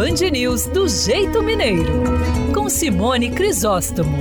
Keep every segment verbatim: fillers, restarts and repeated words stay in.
Band News do jeito mineiro, com Simone Crisóstomo.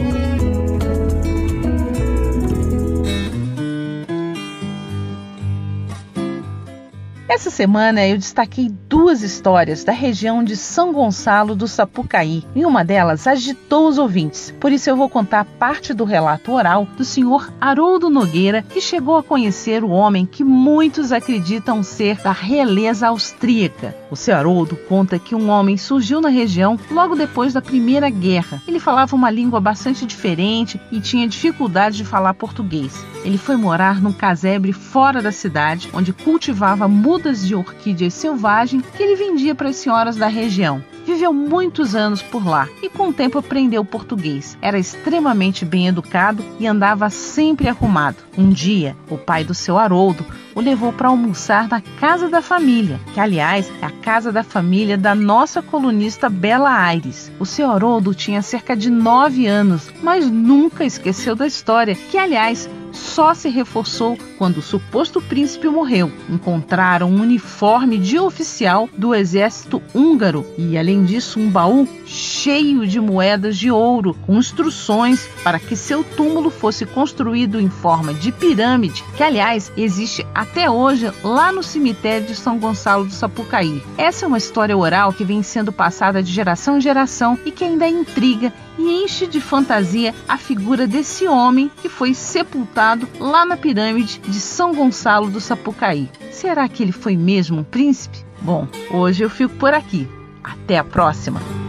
Essa semana eu destaquei duas histórias da região de São Gonçalo do Sapucaí, e uma delas agitou os ouvintes. Por isso eu vou contar parte do relato oral do senhor Haroldo Nogueira, que chegou a conhecer o homem que muitos acreditam ser da realeza austríaca. O senhor Haroldo conta que um homem surgiu na região logo depois da Primeira Guerra. Ele falava uma língua bastante diferente e tinha dificuldade de falar português. Ele foi morar num casebre fora da cidade, onde cultivava mudas de orquídeas selvagens que ele vendia para as senhoras da região. Viveu muitos anos por lá e com o tempo aprendeu português. Era extremamente bem educado e andava sempre arrumado. Um dia, o pai do seu Haroldo o levou para almoçar na casa da família, que aliás é a casa da família da nossa colunista Bela Aires. O seu Haroldo tinha cerca de nove anos, mas nunca esqueceu da história, que aliás só se reforçou quando o suposto príncipe morreu. Encontraram um uniforme de oficial do exército húngaro e, além disso, um baú cheio de moedas de ouro, com instruções para que seu túmulo fosse construído em forma de pirâmide, que aliás existe até hoje lá no cemitério de São Gonçalo do Sapucaí. Essa é uma história oral que vem sendo passada de geração em geração e que ainda intriga e enche de fantasia a figura desse homem que foi sepultado lá na pirâmide de São Gonçalo do Sapucaí. Será que ele foi mesmo um príncipe? Bom, hoje eu fico por aqui. Até a próxima!